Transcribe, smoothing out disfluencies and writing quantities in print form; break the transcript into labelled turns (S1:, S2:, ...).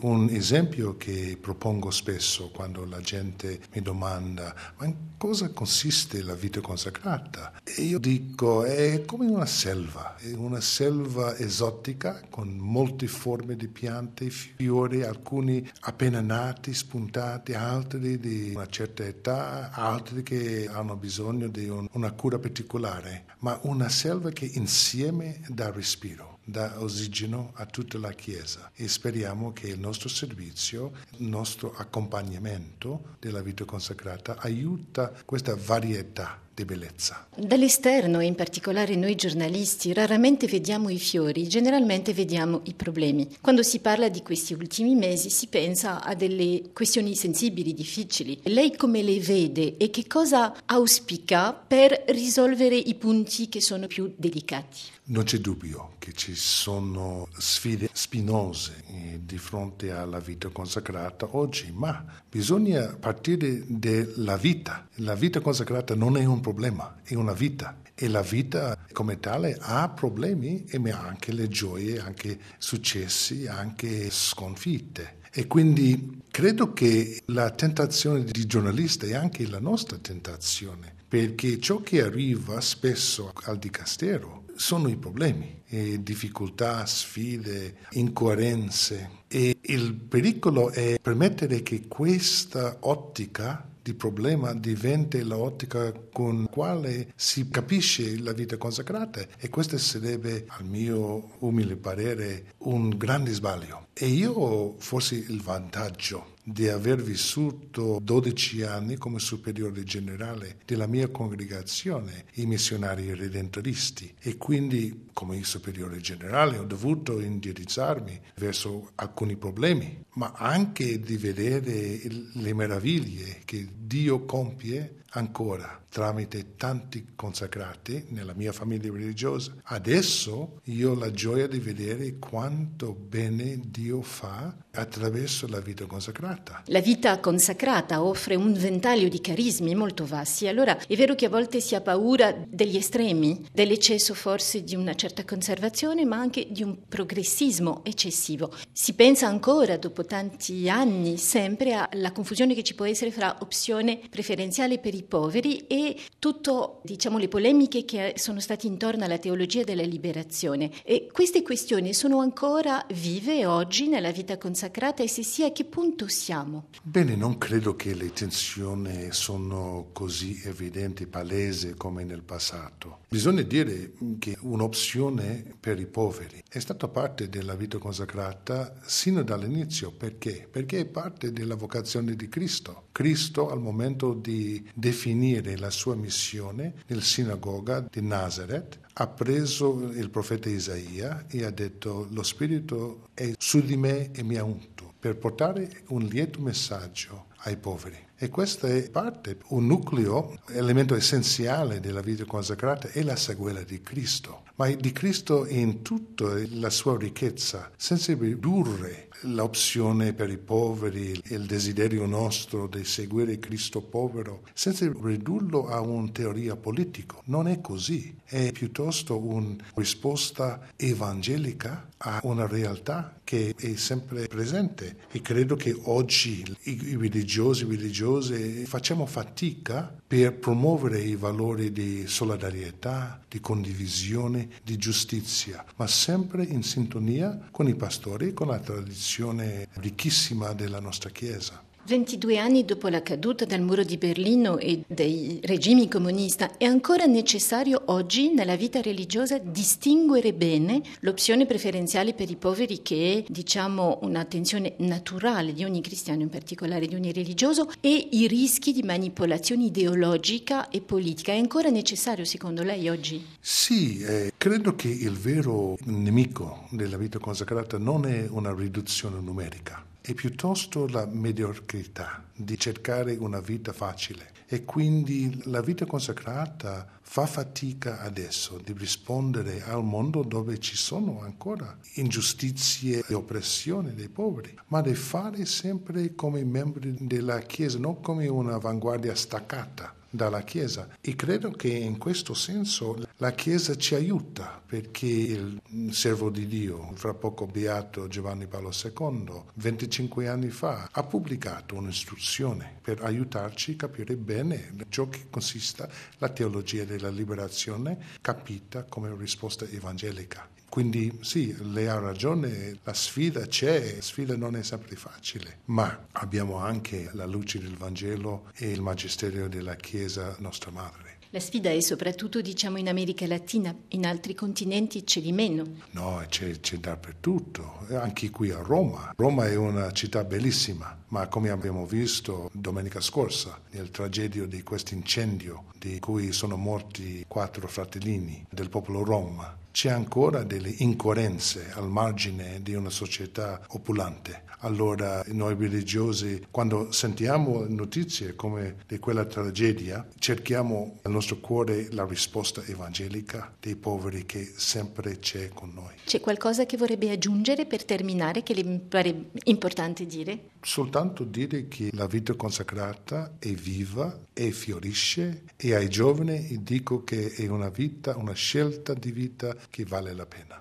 S1: Un esempio che propongo spesso quando la gente mi domanda ma in cosa consiste la vita consacrata? E io dico è come è una selva esotica con molte forme di piante, fiori, alcuni appena nati, spuntati, altri di una certa età, altri che hanno bisogno di una cura particolare, ma una selva che insieme dà respiro, dà ossigeno a tutta la Chiesa, e speriamo che il nostro servizio, il nostro accompagnamento della vita consacrata aiuta questa varietà di bellezza.
S2: Dall'esterno, in particolare noi giornalisti, raramente vediamo i fiori, generalmente vediamo i problemi. Quando si parla di questi ultimi mesi si pensa a delle questioni sensibili, difficili. Lei come le vede e che cosa auspica per risolvere i punti che sono più delicati?
S1: Non c'è dubbio che ci sono sfide spinose di fronte alla vita consacrata oggi, ma bisogna partire dalla vita. La vita consacrata non è un problema, è una vita. E la vita come tale ha problemi e ha anche le gioie, anche successi, anche sconfitte. E quindi credo che la tentazione di giornalista è anche la nostra tentazione, perché ciò che arriva spesso al dicastero sono i problemi, difficoltà, sfide, incoerenze, e il pericolo è permettere che questa ottica di problema diventa l'ottica con la quale si capisce la vita consacrata, e questo sarebbe, al mio umile parere, un grande sbaglio. E io ho forse il vantaggio di aver vissuto 12 anni come superiore generale della mia congregazione, i missionari redentoristi, e quindi come superiore generale ho dovuto indirizzarmi verso alcuni problemi, ma anche di vedere le meraviglie che Dio compie ancora tramite tanti consacrati nella mia famiglia religiosa. Adesso io ho la gioia di vedere quanto bene Dio fa attraverso la vita consacrata.
S2: La vita consacrata offre un ventaglio di carismi molto vasti. Allora è vero che a volte si ha paura degli estremi, dell'eccesso forse di una certa conservazione, ma anche di un progressismo eccessivo. Si pensa ancora, dopo tanti anni, sempre alla confusione che ci può essere fra opzione preferenziale per i poveri e tutto, le polemiche che sono state intorno alla teologia della liberazione. E queste questioni sono ancora vive oggi nella vita consacrata, e se sì, a che punto siamo?
S1: Bene, non credo che le tensioni sono così evidenti, palesi come nel passato. Bisogna dire che un'opzione per i poveri è stata parte della vita consacrata sino dall'inizio. Perché? Perché è parte della vocazione di Cristo. Cristo, al momento di definire la sua missione nella sinagoga di Nazareth, ha preso il profeta Isaia e ha detto: lo Spirito è su di me e mi ha unto per portare un lieto messaggio ai poveri. E questa è parte, un nucleo, elemento essenziale della vita consacrata è la sequela di Cristo, ma di Cristo in tutta la sua ricchezza, senza ridurre l'opzione per i poveri, il desiderio nostro di seguire Cristo povero, senza ridurlo a una teoria politica. Non è così, è piuttosto una risposta evangelica a una realtà che è sempre presente. E credo che oggi i religiose facciamo fatica per promuovere i valori di solidarietà, di condivisione, di giustizia, ma sempre in sintonia con i pastori e con la tradizione ricchissima della nostra Chiesa.
S2: 22 anni dopo la caduta del muro di Berlino e dei regimi comunisti, è ancora necessario oggi nella vita religiosa distinguere bene l'opzione preferenziale per i poveri, che è, un'attenzione naturale di ogni cristiano, in particolare di ogni religioso, e i rischi di manipolazione ideologica e politica. È ancora necessario, secondo lei, oggi?
S1: Sì, credo che il vero nemico della vita consacrata non è una riduzione numerica, è piuttosto la mediocrità di cercare una vita facile. E quindi la vita consacrata fa fatica adesso di rispondere al mondo dove ci sono ancora ingiustizie e oppressioni dei poveri, ma di fare sempre come membri della Chiesa, non come un'avanguardia staccata dalla Chiesa. E credo che in questo senso La Chiesa ci aiuta perché il servo di Dio, fra poco beato Giovanni Paolo II, 25 anni fa, ha pubblicato un'istruzione per aiutarci a capire bene ciò che consiste la teologia della liberazione capita come risposta evangelica. Quindi sì, lei ha ragione, la sfida c'è, la sfida non è sempre facile, ma abbiamo anche la luce del Vangelo e il magistero della Chiesa nostra madre.
S2: La sfida è soprattutto, diciamo, in America Latina, in altri continenti c'è di meno.
S1: No, c'è dappertutto, anche qui a Roma. Roma è una città bellissima, ma come abbiamo visto domenica scorsa, nel tragedia di questo incendio, di cui sono morti 4 fratellini del popolo Rom, c'è ancora delle incoerenze al margine di una società opulente. Allora noi religiosi, quando sentiamo notizie come di quella tragedia, cerchiamo nel nostro cuore la risposta evangelica dei poveri che sempre c'è con noi.
S2: C'è qualcosa che vorrebbe aggiungere per terminare, che le pare importante dire?
S1: Soltanto dire che la vita consacrata è viva e fiorisce, e ai giovani dico che è una vita, una scelta di vita che vale la pena.